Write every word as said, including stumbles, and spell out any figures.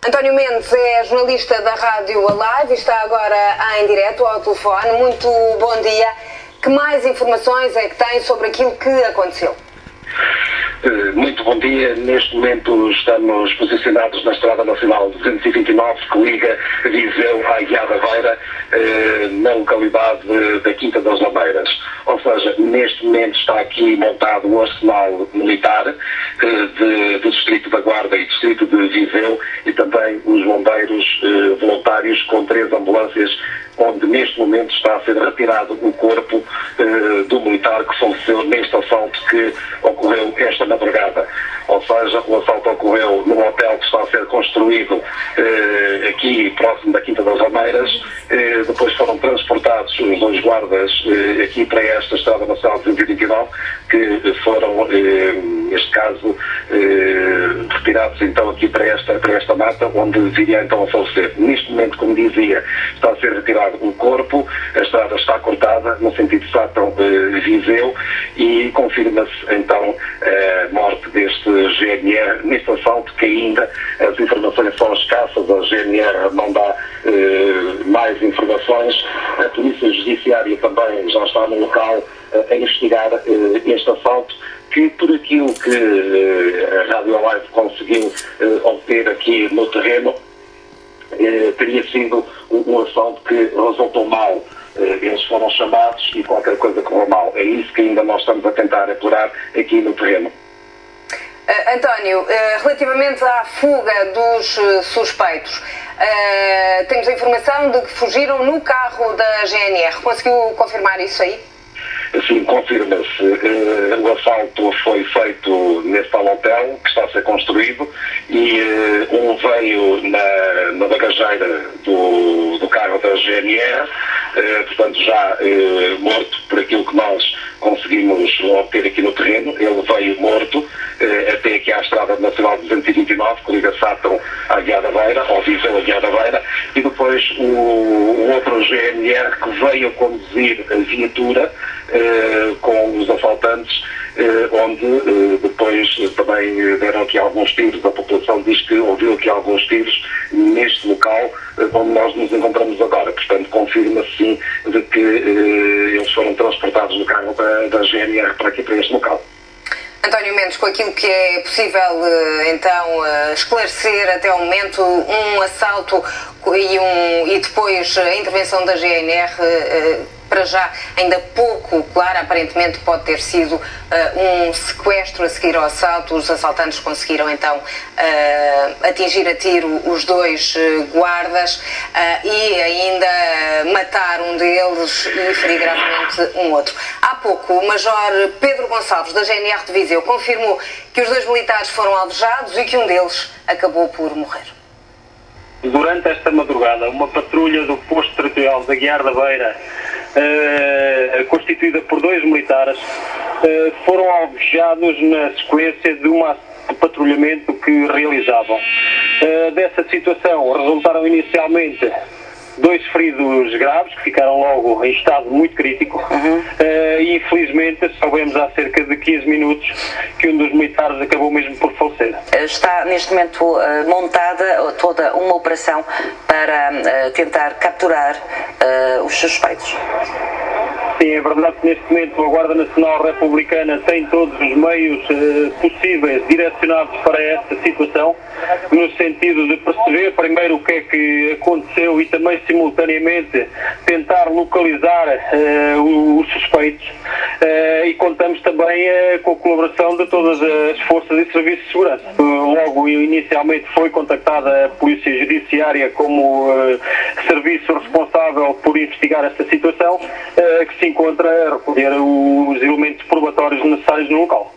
António Mendes é jornalista da Rádio Alive e está agora em direto ao telefone. Muito bom dia. Que mais informações é que tem sobre aquilo que aconteceu? Muito bom dia. Neste momento estamos posicionados na Estrada Nacional duzentos e vinte e nove, que liga Viseu à Guiar da Beira, na localidade da Quinta das Lameiras. Ou seja, neste momento está aqui montado o arsenal militar de, do Distrito da Guarda e Distrito de Viseu, e também os bombeiros voluntários com três ambulâncias, onde neste momento está a ser retirado o corpo eh, do militar que faleceu neste assalto que ocorreu esta madrugada. Ou seja, o assalto ocorreu num hotel que está a ser construído eh, aqui próximo da Quinta das Lameiras. Eh, depois foram transportados os dois guardas eh, aqui para esta Estrada Nacional duzentos e vinte e nove, que foram, eh, neste caso, eh, retirados então aqui para esta, para esta mata, onde viria então a falecer. Neste momento, como dizia, está a ser retirado o corpo, a estrada está cortada no sentido de Sátão-Viseu, e confirma-se então a morte deste G N R neste assalto, que ainda as informações são escassas. A G N R não dá eh, mais informações. A Polícia Judiciária também já está no local eh, a investigar eh, este assalto, que, por aquilo que eh, a Rádio Alive conseguiu eh, obter aqui no terreno, eh, teria sido um, um assalto que resultou mal. Eh, eles foram chamados e qualquer coisa correu mal. É isso que ainda nós estamos a tentar apurar aqui no terreno. Uh, António, uh, relativamente à fuga dos uh, suspeitos, uh, temos a informação de que fugiram no carro da G N R. Conseguiu confirmar isso aí? Sim, confirma-se. Uh, o assalto foi feito nesse tal hotel que está a ser construído, e uh, um veio na, na bagageira do, do carro da G N R, uh, portanto já uh, morto, por aquilo que nós conseguimos obter aqui no terreno. Ele veio morto uh, até aqui à Estrada Nacional duzentos e vinte e nove, que liga Sátão à Guiar da Beira, ou Viseu à Guiar da Beira, e depois o, o outro G N R que veio conduzir a viatura Uh, com os assaltantes, uh, onde uh, depois uh, também deram aqui alguns tiros. A população diz que ouviu aqui alguns tiros neste local uh, onde nós nos encontramos agora. Portanto, confirma-se sim de que uh, eles foram transportados no carro da, da G N R para aqui, para este local. António Mendes, com aquilo que é possível então esclarecer até o momento, um assalto e, um, e depois a intervenção da G N R, para já ainda pouco claro, aparentemente pode ter sido uh, um sequestro a seguir ao assalto. Os assaltantes conseguiram então uh, atingir a tiro os dois uh, guardas uh, e ainda matar um deles e ferir gravemente um outro. Há pouco o Major Pedro Gonçalves, da G N R de Viseu, confirmou que os dois militares foram alvejados e que um deles acabou por morrer. Durante esta madrugada, uma patrulha do posto territorial da Guiar da Beira, uh, constituída por dois militares, uh, foram alvejados na sequência de um patrulhamento que realizavam. Uh, dessa situação resultaram inicialmente dois feridos graves, que ficaram logo em estado muito crítico, uhum. uh, e infelizmente soubemos há cerca de quinze minutos que um dos militares acabou mesmo por falecer. Está neste momento uh, montada toda uma operação para uh, tentar capturar uh, os suspeitos. Sim, é verdade que neste momento a Guarda Nacional Republicana tem todos os meios uh, possíveis direcionados para esta situação, no sentido de perceber primeiro o que é que aconteceu e também simultaneamente tentar localizar uh, os suspeitos, uh, e contamos também uh, com a colaboração de todas as forças e serviços de segurança. Uh, logo inicialmente foi contactada a Polícia Judiciária como uh, serviço responsável por investigar esta situação, uh, que se encontra a recolher os elementos probatórios necessários no local.